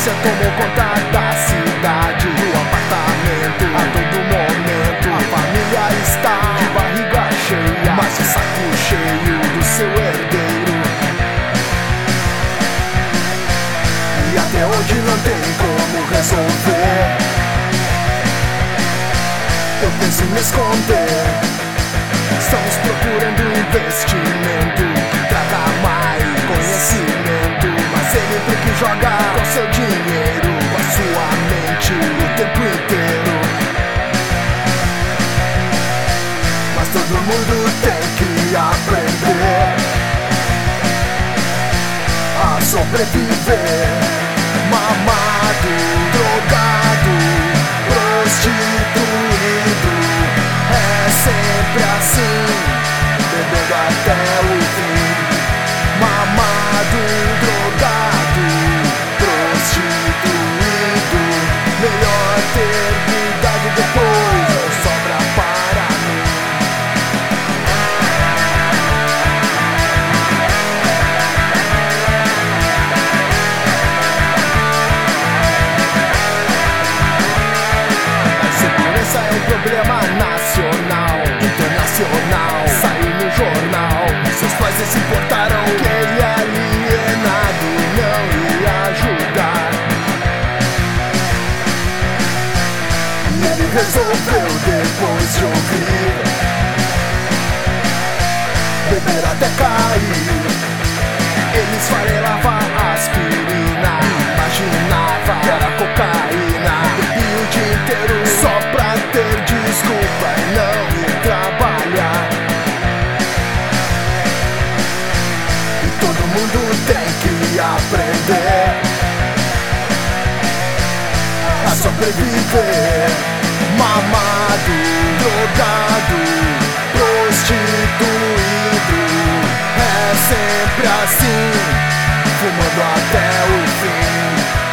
violência tomou conta da cidade, do apartamento. A todo momento a família está de barriga cheia, mas de saco cheio do seu herdeiro. E até hoje não tem como resolver. Eu penso em me esconder. Estamos procurando um investimento que traga mais conhecimento, mas ele tem que jogar com seu dinheiro, com a sua mente o tempo inteiro. Mas todo mundo tem que aprender a sobreviver. Mamado, drogado, prostituído, é sempre assim, bebendo até o fim. Mamado, drogado, prostituído, melhor ter cuidado depois, não sobra para mim. Segurança é um problema nacional, internacional, saiu no jornal. Seus pais nem se importaram que ele é alienado, não ia julgar. E ele resolveu depois de ouvir, beber até cair. Ele esfarelava aspirina, imaginava que era cocaína. Bebia o dia inteiro só pra ter desculpa e não ir trabalhar. E todo mundo tem que aprender a sobreviver. Mamado, drogado, prostituído, é sempre assim, fumando até o fim.